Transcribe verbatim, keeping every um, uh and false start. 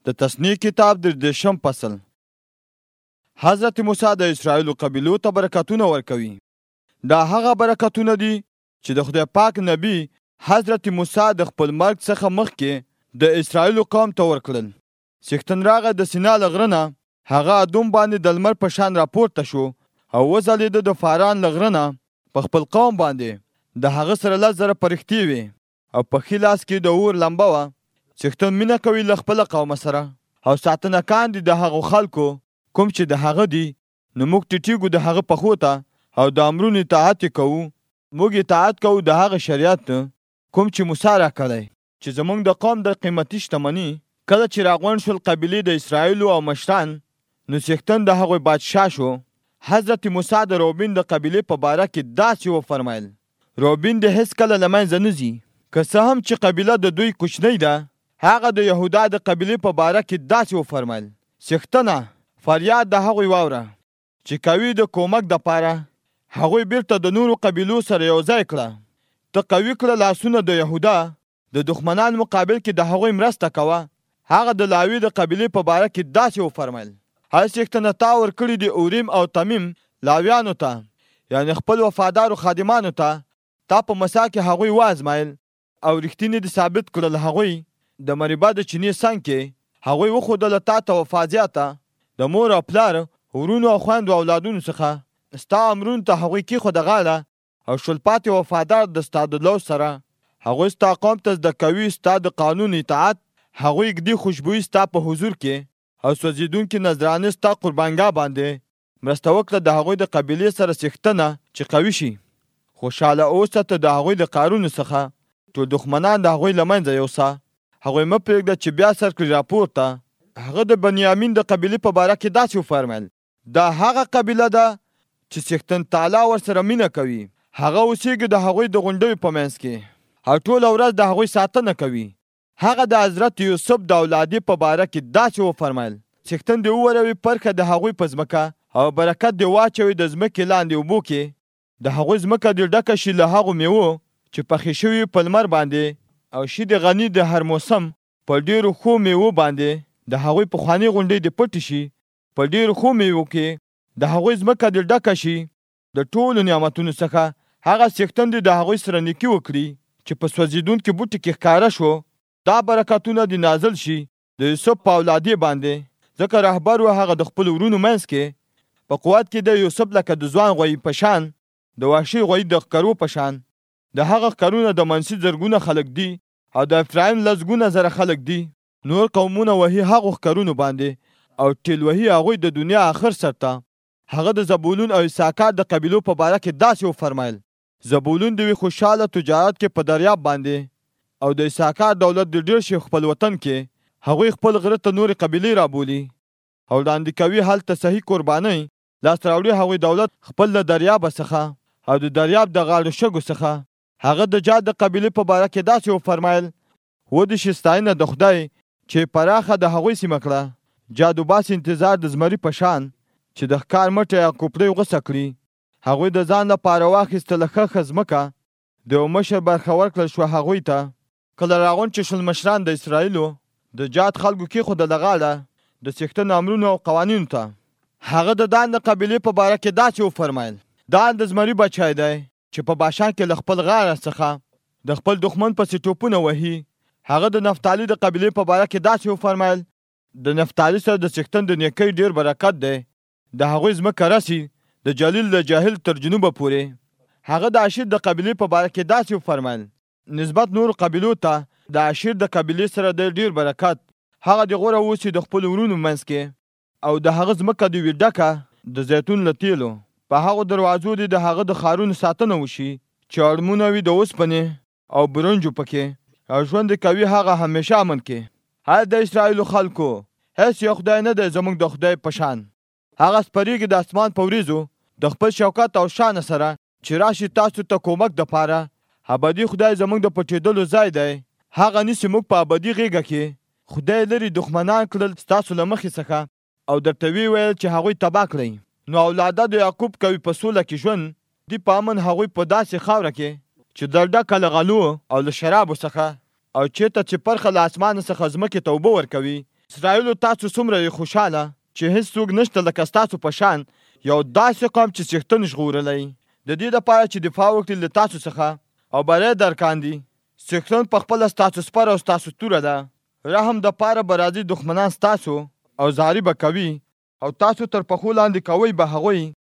د تثنیه کتاب د دېرشم فصل. حضرت موسی د اسرائیلو قبیلو ته برکتونه ورکوي. دا هغه برکتونه دي چې د خدای پاک نبی حضرت موسی د خپل مرګ څخه مخکې د اسرائیلو قوم ته ورکړل. څښتن راغی د سینا له غره نه، هغه ادوم باندې د لمر په شان راپورته شو او وځلېده د فاران له غره نه په خپل قوم باندې. د هغه سره لس زره فرښتې وې او په ښي لاس کې د اور لمبه وه. څښتن مینه کوي له خپله قومه سره او ساتنه کان دي د هغو خلکو کوم چې د هغه دي. نو موږ ټیټیږو د هغه پښو ته او د امرونو اطاعت یې کوو. موږ اطاعت کوو د هغه شریعت کوم چې موسی راکړی، چې زموږ د قوم د قیمتي شتمني کله چې راغونډ شول قبیلې د اسرائیلو او مشران، نو څښتن د هغوی بادشاه شو. حضرت موسی د روبین د قبیلې په باره کې داسې وفرمایل: روبین د هیڅ کله له منځه نه ځي، که څه هم چې قبیله د دوی کوچنۍ ده. هغه د یهودا د قبیلې په باره کې داسې وفرمایل: څښتنه، فریاد د هغوی واوره چې کوي د کومک دپاره. هغوی بیرته د نورو قبیلو سره یو ځای کړه. ته قوي کړه لاسونه د یهودا، د دښمنان مقابل کې د هغوی مرسته کوه. هغه د لاوي د قبیلې په باره کې داسې وفرمایل: هر څښتنه تا ورکړي د اوریم او تمیم لاویانو ته، یعنې خپل وفادارو خادمانو ته. تا په مسا کې هغوی وازمایل او رښتینې دې ثابت کړل. هغوی د مریبا د چینې څنګ کې هغوی وښودله تا ته وفا زیاته. د مور او پلار، ورونو او خویندو اولادونو څخه ستا امرونو ته هغوی کېښوده غاړه او شول پاتې وفادار د ستا د لوز سره. هغوی ستا قوم ته زده کوي ستا د قانون اطاعت. هغوی ږدي خوشبويي ستا په حضور کې او سوځېدونکي نذرانې ستا قربانګاه باندې. مرسته وکړه د هغوی د قبیلې سره څښتنه چې قوي شي. خوشحاله اوسه ته د هغوی د کارونو څخه. ټول دښمنان د هغوی له منځه یوسه. هغوی مه پرېږده چې بیا سر کړي راپورته. هغه د بنیامین د قبیلې په باره کې داسې وفرمیل: دا هغه قبیله ده چې څښتن تعالی ورسره مینه کوي. هغه اوسېږي د هغوی د غونډیو په منځ کې او ټوله ورځ د هغوی ساتنه کوي. هغه د حضرت یوسف د اولادې په باره کې داسې وفرمیل: څښتن دې ووروي پرخه د هغوی په ځمکه او برکت دې واچوي د ځمکې لاندې اوبو کې. د هغوی ځمکه دې ډکه شي له هغو میوو چې پخې شوي په لمر باندې، او شي د غني د هر موسم په ډیرو ښو میوو باندې. د هغوی پخوانۍ غونډۍ دې پټې شي په ډیرو ښو میوو کې. د هغوی ځمکه دې ډکه شي د ټولو نعمتونو څخه. هغه څښتن دې د هغوی سره نیکي وکړي چې په سوځېدونکي بوټي کې ښکاره شو. دا برکتونه دې نازل شي د یوسف په اولادې باندې، ځکه رهبر و هغه د خپلو ورونو منځ کې. په قوت کې د یوسف لکه د ځوان غویي په شان، د وحشي غویي د ښکرو په شان. د هغه ښکرونه د منسي زرګونه خلک دي او د افرایم لسګونه زره خلک دي. نور قومونه وهي هغو ښکرونو باندې او ټیل وهي هغوی د دنیا آخر سر ته. هغه د زبولون او اساکار د قبیلو په باره کې داسې وفرمایل: زبولون د وي خوشحاله تجارت کې په دریاب باندې، او د اساکار دولت د ډېر شي خپل وطن کې. هغوی خپل غره ته نورې قبیلې رابولي او وړاندې کوي هلته صحیح قربانۍ. لاس راوړي هغوی دولت خپل له دریابه څخه او د دریاب د غاړو شګو څخه. هغه د جاد د قبیلې په باره کې داسې وفرمایل: ودې شي ستاینه د خدای چې پراخه د هغوی سیمه کړه. جادو باس انتظار د زمري په شان چې د ښکار مټې یا کوپړۍ غوڅه کړي. هغوی د ځان لپاره واخیستله ښه ښه ځمکه. د یو مشر برخه ورکړل شوه هغوی ته. کله راغونډ چې شول مشران د اسرائیلو، د جاد خلکو کېښودله غاړه د څښتن امرونو او قوانینو ته. هغه د دان د قبیلې په باره کې داسې وفرمایل: دان د زمري بچی دی چې په باشان کې له خپل غاړه څخه د خپل دښمن پسې ټوپونه وهي. هغه د نفتالي د قبیلې په باره کې داسې وفرمایل: د نفتالي سره د څښتن د نیکۍ ډېر برکت دی. د هغوی ځمکه رسي د جلیل د جاهل تر جنوبه پورې. هغه د عشیر د قبیلې په باره کې داسې وفرمایل: نسبت نورو قبیلو ته د عشیر د قبیلې سره د ډېر برکت. هغه د غوره اوسي د خپل ورونو منځ کې، او د هغه ځمکه دې وي ډکه د زیتون له تیلو. په هغو دروازو دې د هغه د ښارونو ساتنه وشي چې اړمونه وي د اوسپنې او برنجو پکې، او ژوند کوي هغه همیشه امن کې. هر د اسرائیلو خلکو، هیڅ یو خدای نه دی زموږ د خدای په شان. هغه سپریږي د اسمان په وریځو د خپل شوکت او شان سره چې راشي تاسو ته کومک دپاره. ابدي خدای زموږ د پټېدلو ځای دی. هغه نیسي موږ په ابدي غېږه کې. خدای لري دښمنان کړل ستاسو له مخې څخه او درته وی ویل چې هغوی تباه کړئ. نو اولاده د یعقوب کوي په سوله کې ژوند. دی په امن هغوی په داسې خاوره کې چې در ډکه له غلو او له شرابو څخه، او چېرته چې پرخه له اسمانه څخه ځمکې ته اوبه ورکوي. اسرائیلو تاسو څومره یې خوشحاله چې هیڅوک نشته لکه ستاسو په شان یو داسې قوم چې څښتن ژغورلی د دې دپاره چې دفاع وکړي له تاسو څخه او بری درکاندي. څښتن په خپله ستاسو سپر او ستاسو توره ده. رحم دپاره به راځي دښمنان ستاسو او زاري به کوي او تاسو تر پښو لاندې کوئ به هغوی